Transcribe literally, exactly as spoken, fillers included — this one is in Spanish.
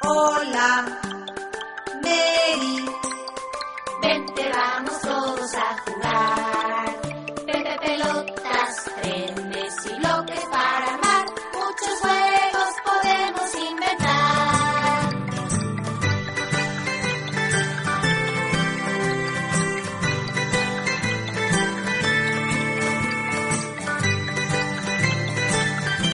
Hola, Mary. Vente, vamos todos a jugar. Pepe, pelotas, trenes y bloques para armar muchos juegos.